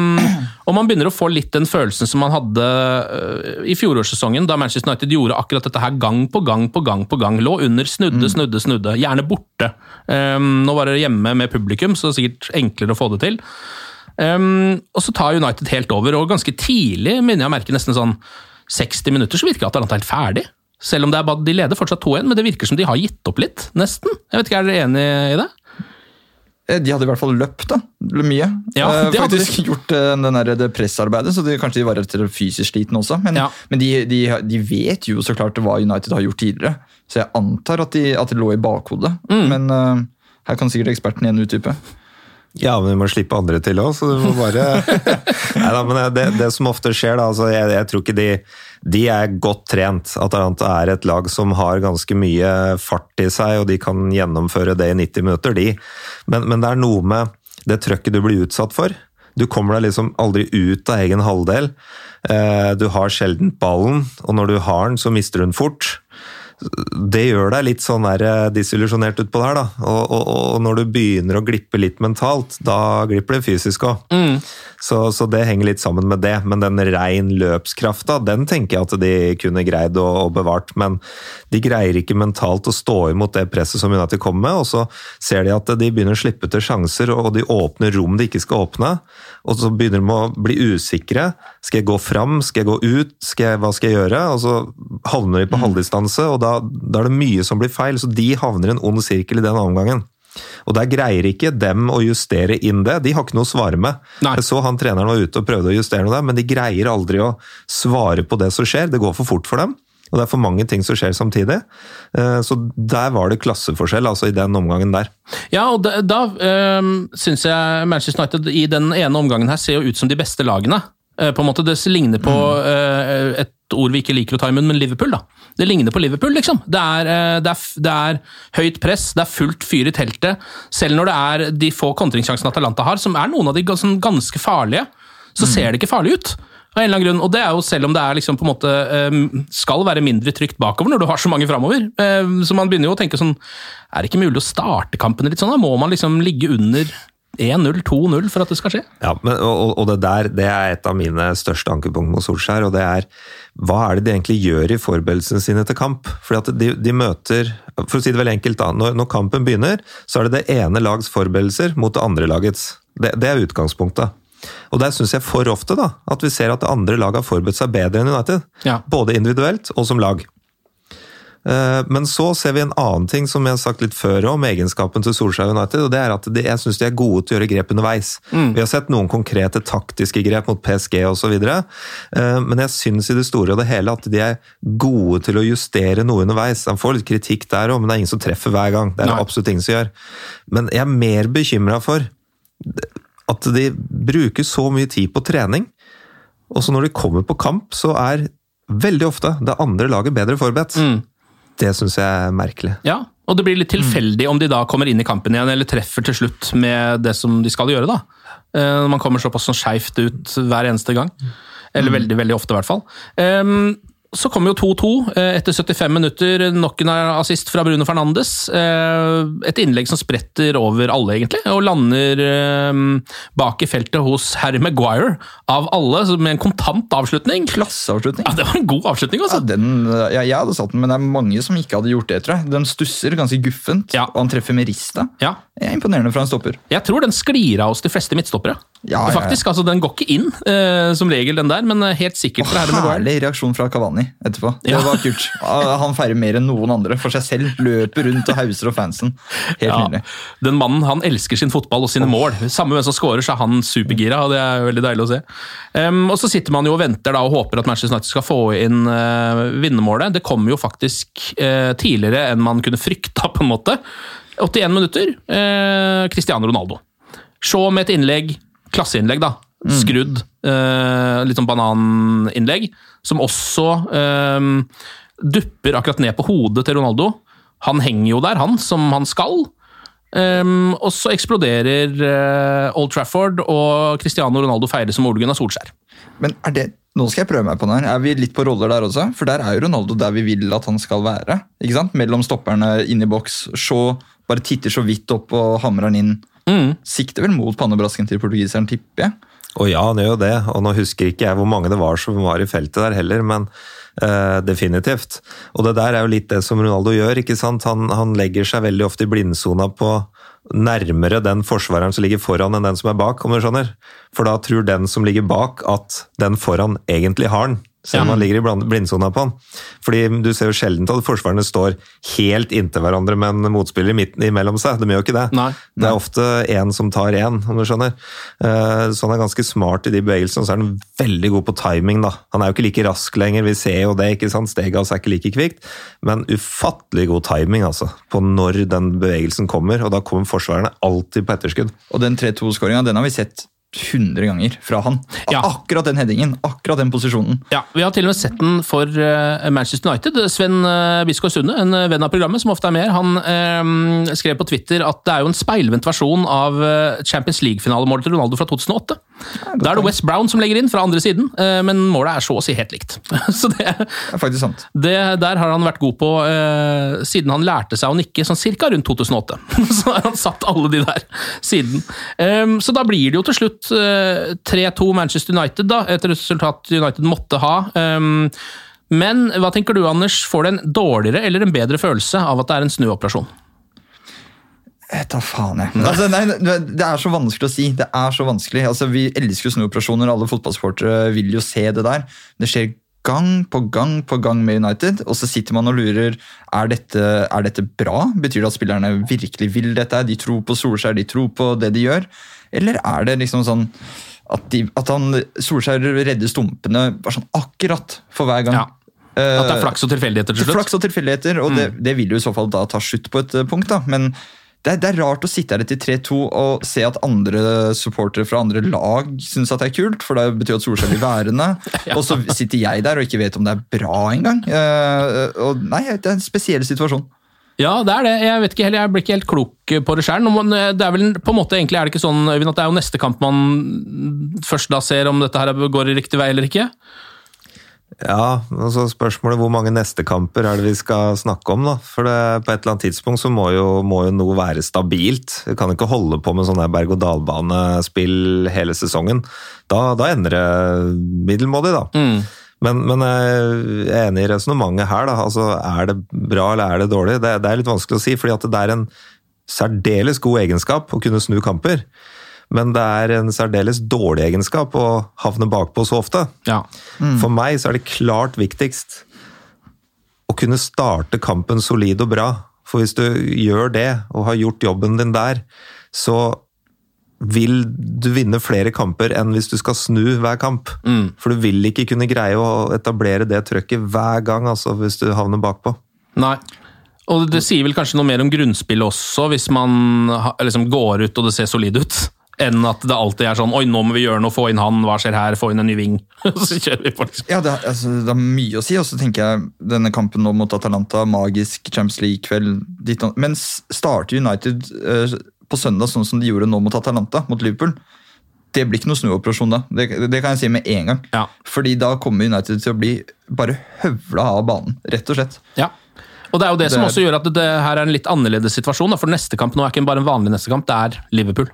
og man begynner å få litt den følelsen som man hadde i fjorårssesongen, da Manchester United gjorde akkurat dette her gang på gang, lå under, snudde, gjerne borte. Nå var det hjemme med publikum, så det er sikkert enklere å få det til. Og så tar United helt over, og ganske tidlig, mener jeg merker nesten sånn 60 minutter, så virker Atalanta helt ferdig. Selv om de leder fortsatt 2-1, men det virker som de har gitt opp litt, nesten. Jeg vet ikke, er dere enige i det? De hadde i hvert fall løpt da, mye. Ja, de faktisk gjort det pressarbeidet, så kanskje de var etter fysisk sliten også. Men de vet jo så klart hva United har gjort tidligere, så jeg antar at det lå i bakhodet. Men Her kan sikkert eksperten igjen utdype. Ja, men vi må slippe andre til også, så du må bare... Neida, men det som ofte skjer da, altså jeg tror ikke de godt trent. Atalanta et lag som har ganske mye fart i seg, og de kan gjennomføre det i 90 minutter, de. Men det noe med det trøkket du blir utsatt for. Du kommer deg liksom aldri ut av egen halvdel. Du har sjelden ballen, og når du har den, så mister du den fort. Det gjør deg litt sånn disillusjonert ut på det her da, og når du begynner å glippe litt mentalt, da glipper det fysisk også. Så det henger litt sammen med det, men den ren løpskrafta, den tenker jeg at de kunne greid å bevart, men de greier ikke mentalt å stå imot det presset som United kommer med, og så ser de at de begynner å slippe til sjanser, og de åpner rom de ikke skal åpne, og så begynner de å bli usikre. Skal jeg gå fram? Skal jeg gå ut? Hva skal jeg gjøre? Og så havner de på halvdistanse, og da det mye som blir feil, så de havner i en ond sirkel i den omgangen. Og der greier ikke dem å justere inn det. De har ikke noe å svare med. Nei. Jeg så han treneren var ute og prøvde å justere noe der, men de greier aldri å svare på det som skjer. Det går for fort for dem, og det for mange ting som skjer samtidig. Så der var det klasseforskjell, altså i den omgangen der. Ja, og da synes jeg Manchester United i den ene omgangen her ser jo ut som de beste lagene. På en måte det ligner på et ord vi ikke liker å ta i munnen, men Liverpool da. Det ligner på Liverpool, liksom. Det er høyt press, det fullt fyr i teltet. Selv når det de få kontringssjansene Atalanta har, som noen av de ganske farlige, så ser det ikke farlig ut. Av en eller annen grunn. Og det jo selv om det liksom på en måte skal være mindre trygt bakover når du har så mange fremover. Så man begynner jo å tenke sånn, det ikke mulig å starte kampene litt sånn? Da må man liksom ligge under 1-0, 2-0 for at det skal skje. Ja, men, og det der, det et av mine største ankepunkt mot Solskjær, og det hva det de egentlig gjør i forberedelsene sine til kamp? Fordi at de møter, for å si det veldig enkelt da, når kampen begynner, så det ene lags forberedelser mot det andre lagets. Det utgangspunktet. Og der synes jeg for ofte da, at vi ser at det andre laget har forberedt seg bedre enn United. Ja. Både individuelt og som lag. Men så ser vi en annen ting som jeg har sagt litt før om egenskapen til Solskjær United, og det at jeg synes de gode til å gjøre grep underveis. Vi har sett noen konkrete taktiske grep mot PSG og så videre, men jeg synes i det store og det hele at de gode til å justere noe underveis. Han får litt kritikk der også, men det ingen som treffer hver gang. Det absolutt ingen som gjør. Men jeg mer bekymret for at de bruker så mye tid på trening, og så når de kommer på kamp, så veldig ofte det andre laget bedre forberedt. Det synes jeg merkelig. Ja, og det blir litt tilfeldig om de da kommer inn i kampen igjen, eller treffer til slutt med det som de skal gjøre da. Når man kommer såpass sånn skjevt ut hver eneste gang. Eller veldig, veldig ofte i hvert fall. Så kommer jo 2-2 etter 75 minutter, nok en assist fra Bruno Fernandes. Et innlegg som spretter over alle egentlig, og lander bak i feltet hos Harry Maguire, av alle, med en kontant avslutning. Klasseavslutning. Ja, det var en god avslutning også. Ja, jeg hadde satt den, men det mange som ikke hadde gjort det, tror jeg. Den stusser ganske guffent, og han treffer med rista. Ja. Imponerende fra en stopper. Jeg tror den sklir av oss de fleste midtstoppere. Ja. Faktisk, altså den går ikke inn som regel den der, men helt sikkert for Harry Maguire. Herlig reaksjon fra Cavani etterpå. Det var kult. Han feirer mer enn noen andre for seg selv, løper rundt og hauser og fansen. Helt nydelig. Den mannen, han elsker sin fotball og sine mål. Samme hvem som scorer, så han supergira, og det veldig deilig å se. Og så sitter man jo og venter da, og håper at Manchester United skal få inn vinnermålet. Det kommer jo faktisk tidligere enn man kunne frykta på en måte. 81 minutter, Cristiano Ronaldo. Shaw med et innlegg, klasseinnlegg da, skrudd, litt sånn bananinnlegg, som også dupper akkurat ned på hodet til Ronaldo. Han henger jo der, som han skal. Og så eksploderer Old Trafford, og Cristiano Ronaldo feirer som Ole Gunnar Solskjær. Men nå skal jeg prøve meg på den her. Vi litt på roller der også? For der jo Ronaldo der vi vil at han skal være. Ikke sant? Mellom stopperne, inn i boks, så bare titter så vidt opp og hamrer han inn. Sikter vel mot pannebrasken til portugiseren, tipper jeg. Og ja, han gjør jo det, og nå husker ikke jeg hvor mange det var som var i feltet der heller, men definitivt. Og det der jo litt det som Ronaldo gjør, ikke sant? Han legger seg veldig ofte i blindsona på nærmere den forsvareren som ligger foran enn den som bak, om du skjønner. For da tror den som ligger bak at den foran egentlig har den. selv om han ligger i blindsona på han. Fordi du ser jo sjelden at forsvarerne står helt inntil hverandre med en motspiller i midten imellom seg. De gjør jo ikke det. Nei. Det er ofte en som tar en, om du skjønner. Så han er ganske smart i de bevegelsene, og så er han veldig god på timing da. Han er jo ikke like rask lenger, vi ser jo det, ikke sant? Steget hans er ikke like kvikt, men ufattelig god timing altså, på når den bevegelsen kommer, og da kommer forsvarerne alltid på etterskudd. Og den 3-2-skåringen, den har vi sett 100 ganger fra han. Ja. Akkurat den headingen, akkurat den posisjonen. Ja, vi har til og med sett den for Manchester United. Sven Biskår Sunde, en venn av programmet som ofte er med, han skrev på Twitter at det er jo en speilvendt versjon av Champions League-finalemålet til Ronaldo fra 2008. Da er det West Brown som legger inn fra andre siden, men målet er så å si helt likt. Så det er faktisk sant. Der har han vært god på siden han lærte seg å nikke, sånn cirka rundt 2008. Så har han satt alle de der siden. Så da blir det jo til slutt 3-2 Manchester United, da, et resultat United måtte ha. Men hva tenker du, Anders? Får det en dårligere eller en bedre følelse av at det er en snuoperasjon? Ta faen jeg. Altså, nei, det er så vanskelig å si. Det er så vanskelig. Altså, vi elsker snuoperasjoner, alle fotballsportere vil jo se det der. Det skjer gang på gang med United, og så sitter man og lurer, er dette bra? Betyr det at spillerne virkelig vil dette? De tror på Solskjær, de tror på det de gjør? Eller er det liksom sånn at Solskjær redder stumpene bare sånn akkurat for hver gang? Ja. At det er flaks og tilfeldigheter til slutt? Flaks og tilfeldigheter, og det vil jo i så fall da ta slutt på et punkt, da. Men det er rart å sitte her etter 3-2 og se at andre supportere fra andre lag synes at det er kult, for det betyr at Solskjær blir værende. Ja. Og så sitter jeg der og ikke vet om det er bra engang. Og nei, det er en spesiell situasjon. Ja, det er det. Jeg vet ikke heller, jeg blir ikke helt klok på det selv. Det er vel på en måte, egentlig er det ikke sånn, Øyvind, at det er jo neste kamp man først da ser om dette her går i riktig vei eller ikke? Ja, og så spørsmålet hvor mange neste kamper er det vi skal snakke om da, for på et eller annet tidspunkt så må jo noe være stabilt. Vi kan ikke holde på med sånn her berg-og-dal-banespill hele sesongen. Da ender det middelmådig da. Men jeg er enig i resonemanget her da, altså er det bra eller er det dårlig? Det er litt vanskelig å si, fordi at det er en særdeles god egenskap å kunne snu kamper. Men det er en særdeles dårlig egenskap å havne bakpå så ofte. Ja. For meg så er det klart viktigst å kunne starte kampen solid og bra. For hvis du gjør det, og har gjort jobben din der, så vil du vinne flere kamper enn hvis du skal snu hver kamp. For du vil ikke kunne greie å etablere det trøkket hver gang, altså hvis du havner bakpå. Nei. Og det sier vel kanskje noe mer om grunnspillet også, hvis man liksom går ut og det ser solid ut, enn at det alltid er sånn, oi, nå må vi gjøre noe, få inn han, hva skjer her, få inn en ny ving. Så kjører vi på. Ja, det er mye å si, og så tenker jeg, denne kampen nå mot Atalanta, magisk Champions League-kveld, men starter United på søndag sånn som de gjorde nå mot Atalanta, mot Liverpool, det blir ikke noe snuoperasjon da. Det kan jeg si med en gang. Ja. Fordi da kommer United til å bli bare høvla av banen, rett og slett. Ja. Og det er jo det som også gjør at det her er en litt annerledes situasjon, da, for neste kamp nå er ikke bare en vanlig neste kamp, det er Liverpool.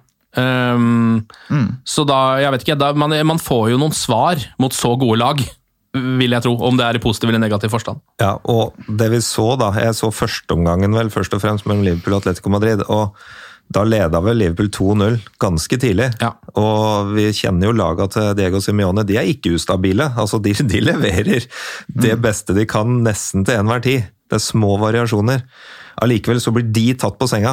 Så da, jeg vet ikke, man får jo noen svar mot så gode lag, vil jeg tro, om det er i positiv eller negativ forstand. Ja, og det vi så da, jeg så førsteomgangen vel, først og fremst mellom Liverpool og Atletico Madrid, og da ledet vel Liverpool 2-0 ganske tidlig, og vi kjenner jo laget til Diego Simeone, de er ikke ustabile, altså de leverer det beste de kan nesten til enhver tid, det er små variasjoner, allikevel så blir de tatt på senga.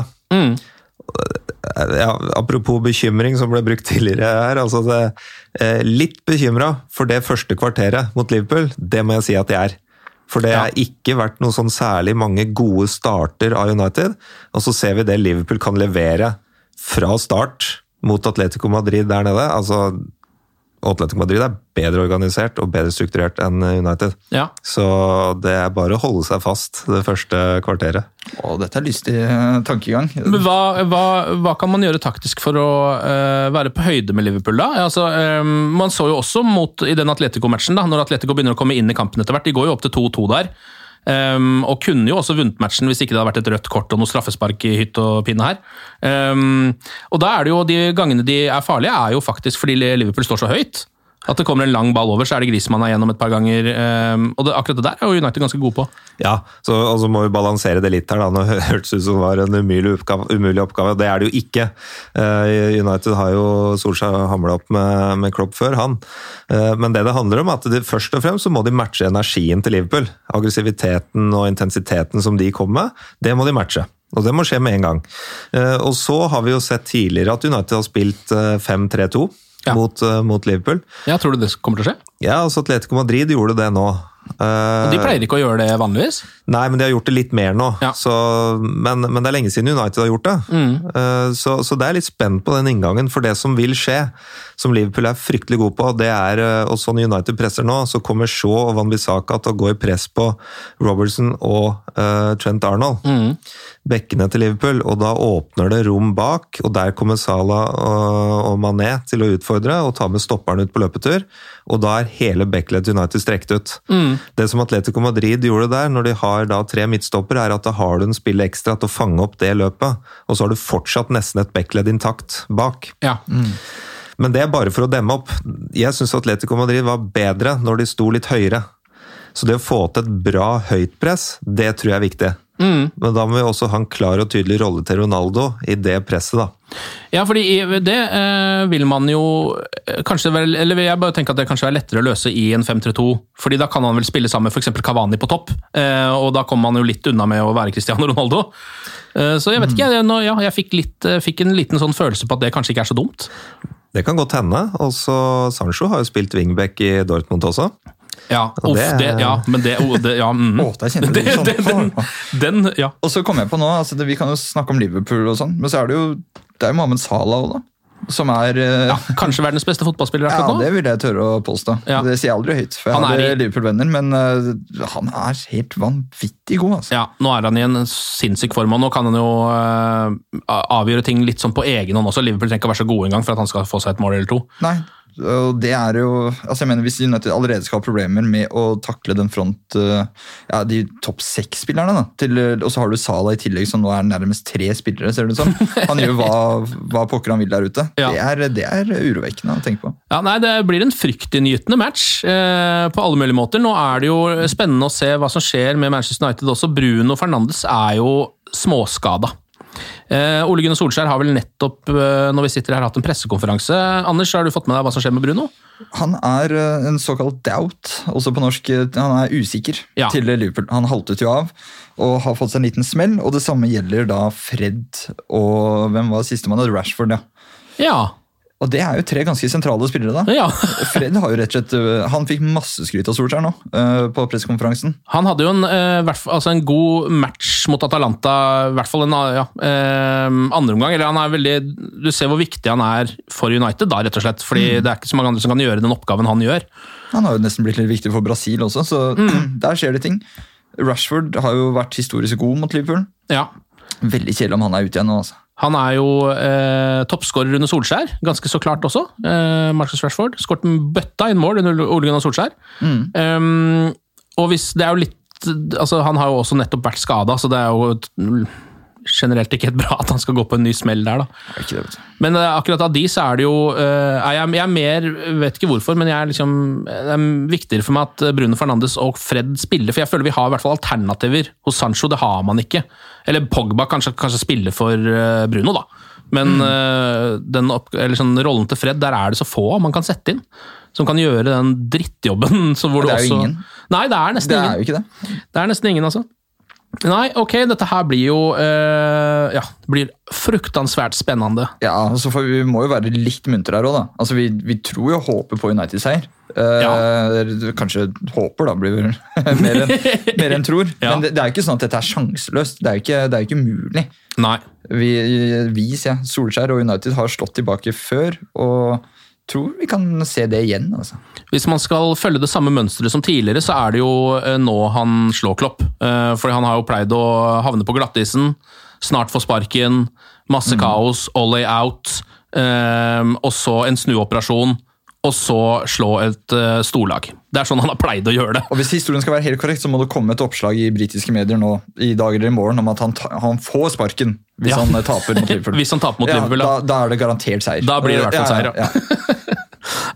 Ja, apropos bekymring som ble brukt tidligere her, altså litt bekymret for det første kvarteret mot Liverpool, det må jeg si at jeg er. For det har ikke vært noe sånn særlig mange gode starter av United, og så ser vi det Liverpool kan levere fra start mot Atletico Madrid der nede, altså Atletico Madrid er bedre organisert og bedre strukturert enn United. Ja. Så det er bare å holde seg fast det første kvarteret. Dette er lystig tankegang. Men hva kan man gjøre taktisk for å være på høyde med Liverpool da? Altså, man så jo også i den Atletico-matchen da, når Atletico begynner å komme inn i kampen etter hvert, de går jo opp til 2-2 der, og kunne jo også vunnet matchen hvis ikke det hadde vært et rødt kort og noe straffespark i hytt og pinne her. Og da er det jo, de gangene de er farlige er jo faktisk fordi Liverpool står så høyt. At det kommer en lang ball over, så det Griezmann gjennom et par ganger. Og akkurat det der jo United ganske god på. Ja, og så må vi balansere det litt her da. Nå hørtes ut som det var en umulig oppgave. Det det jo ikke. United har jo Solskjær hamlet opp med Klopp før, han. Men det handler om at først og fremst så må de matche energien til Liverpool. Aggressiviteten og intensiteten som de kommer med, det må de matche. Og det må skje med en gang. Og så har vi jo sett tidligere at United har spilt 5-3-2. Ja. Mot Liverpool. Ja, tror du det kommer til å skje? Ja, altså Atletico Madrid gjorde det nå. Og de pleier ikke å gjøre det vanligvis? Nei, men de har gjort det litt mer nå. Ja. Men det lenge siden United har gjort det. Så det litt spent på den inngangen, for det som vil skje, som Liverpool fryktelig god på, det og sånn United presser nå, så kommer Shaw og Wan-Bissaka til å gå i press på Robertson og Trent Arnold. Bekkene til Liverpool, og da åpner det rom bak, og der kommer Salah og Mané til å utfordre og ta med stopperen ut på løpetur, og da hele Backlet United strekt ut. Det som Atletico Madrid gjorde der, når de har da 3 midtstopper, at da har du en spill ekstra til å fange opp det løpet, og så har du fortsatt nesten et Backlet intakt bak. Ja. Men det bare for å demme opp. Jeg synes Atletico Madrid var bedre når de sto litt høyere. Så det å få til et bra høyt press, det tror jeg viktig. Men da må vi også ha en klar og tydelig rolle til Ronaldo i det presset da. Ja, fordi det vil man jo kanskje eller vil jeg bare tenke at det kanskje lettere å løse i en 5-3-2, fordi da kan han vel spille sammen med for eksempel Cavani på topp, og da kommer man jo litt unna med å være Cristiano Ronaldo. Så jeg vet ikke, jeg fikk en liten sånn følelse på at det kanskje ikke så dumt. Det kan godt hende, og så Sancho har jo spilt wingback i Dortmund også. Ja, men det ja. Og så kommer jeg på nå, altså vi kan jo snakke om Liverpool og sånn, men så det jo Mohamed Salah også da, som kanskje verdens beste fotballspiller akkurat nå. Ja, det vil jeg tørre å påstå. Ja. Det sier jeg aldri høyt, for jeg har Liverpool-venner, men han helt vanvittig god. Altså. Ja, nå han i en sinnssyk form, og nå kan han jo avgjøre ting litt sånn på egen hånd også. Liverpool trenger ikke å være så god en gang for at han skal få seg et mål eller to. Nei. Og det jo, altså jeg mener hvis United allerede skal ha problemer med å takle den front, de topp 6-spillerne da, og så har du Salah i tillegg, som nå nærmest 3 spillere, ser det ut som. Han gjør hva pokker han vil der ute. Ja. Det urovekkende å tenke på. Ja, nei, det blir en fryktinngytende match på alle mulige måter. Nå det jo spennende å se hva som skjer med Manchester United også. Bruno Fernandes jo småskada. Ole Gunnar Solskjær har vel nettopp, når vi sitter her, hatt en pressekonferanse. Anders, har du fått med deg hva som skjer med Bruno? Han en såkalt doubt, også på norsk. Han usikker til Liverpool. Han haltet jo av og har fått seg en liten smell, og det samme gjelder da Fred og hvem var siste mann? Rashford, ja. Og det jo 3 ganske sentrale spillere da. Ja. Fred har jo rett og slett, han fikk masse skryt av Solskjær nå på pressekonferansen. Han hadde jo en god match mot Atalanta, i hvert fall en andre omgang, eller han veldig, du ser hvor viktig han for United da, rett og slett, fordi det ikke så mange andre som kan gjøre den oppgaven han gjør. Han har jo nesten blitt litt viktig for Brasil også, så der skjer det ting. Rashford har jo vært historisk god mot Liverpool. Ja. Veldig kjedelig om han ute igjen nå, altså. Han jo toppskårer under Solskjær, ganske så klart også. Marcus Rashford skåret bøtta inn mål under Ole Gunnar Solskjær. Og hvis det jo litt, altså han har jo også nettopp vært skadet, så det jo generelt ikke helt bra at han skal gå på en ny smell der da. Ikke det, men akkurat av de så det jo, jeg mer, vet ikke hvorfor, men liksom, det viktigere for meg at Bruno Fernandes og Fred spiller, for jeg føler vi har i hvert fall alternativer hos Sancho, det har man ikke. Eller Pogba kanskje spiller for Bruno da. Men rollen til Fred, der det så få man kan sette inn, som kan gjøre den drittjobben. Så hvor det jo ingen. Nei, det nesten ingen. Det jo ikke det. Det nesten ingen, altså. Nei, ok, dette her blir jo blir fruktansvært spennende. Ja, altså for vi må jo være litt munter her også da. Altså vi tror jo håper på United-seier. Kanskje håper da, blir mer enn tror. Men det ikke sånn at dette sjanseløst. Det ikke mulig. Nei. Solskjær og United har slått tilbake før, og tror vi kan se det igjen. Altså. Hvis man skal følge det samme mønstret som tidligere, så det jo nå han slår Klopp. For han har jo pleid å havne på glattisen, snart få sparken, masse kaos, all way out, og så en snuoperasjon, og så slå et storlag. Det sånn han har pleid å gjøre det. Og hvis historien skal være helt korrekt, så må det komme et oppslag i britiske medier nå, i dag eller i morgen, om at han får sparken hvis han taper mot Liverpool. Hvis han taper mot Liverpool, da det garantert seier. Da blir det i hvert fall seier, ja.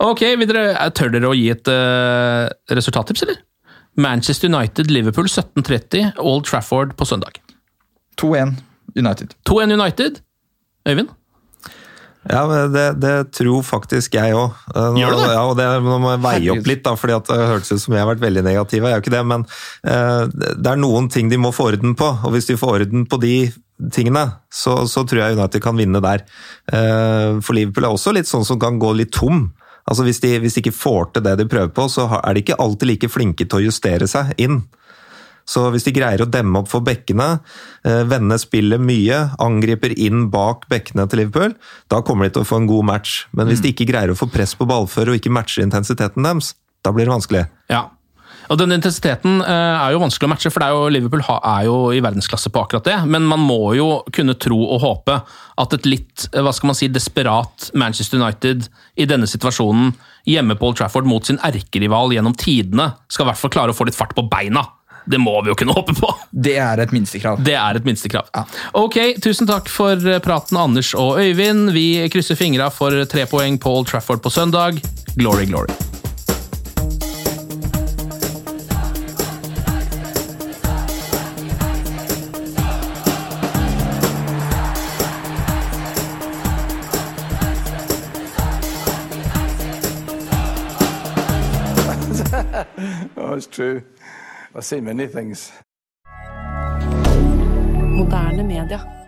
Ok, tør dere å gi et resultattips, eller? Manchester United, Liverpool 17:30, Old Trafford på søndag. 2-1 United. 2-1 United. Øyvind? Ja, men det tror faktisk jeg også. Gjør du det? Ja, og det må jeg veie opp litt, da, fordi at det hørtes ut som jeg har vært veldig negativ. Jeg er jo ikke det, men det er noen ting de må få orden på, og hvis de får orden på de tingene, så tror jeg United kan vinne der. For Liverpool er også litt sånn som kan gå litt tom. Altså hvis de ikke får til det de prøver på, så er de ikke alltid like flinke til å justere seg inn. Så hvis de greier å demme opp for bekkene, vende spillet mye, angriper inn bak bekkene til Liverpool, da kommer de til å få en god match. Men hvis de ikke greier å få press på ballføre og ikke matcher intensiteten deres, da blir det vanskelig. Ja. Og den intensiteten er jo vanskelig å matche, for Liverpool er jo i verdensklasse på akkurat det, men man må jo kunne tro og håpe at et litt, desperat Manchester United i denne situasjonen hjemme på Old Trafford mot sin erkerival gjennom tidene skal i hvert fall klare å få litt fart på beina. Det må vi jo kunne håpe på. Det er et minstekrav. Ja. Ok, tusen takk for praten, Anders og Øyvind. Vi krysser fingra for 3 poeng på Old Trafford på søndag. Glory, glory. Oh, it's true. I've seen many things. Moderne media.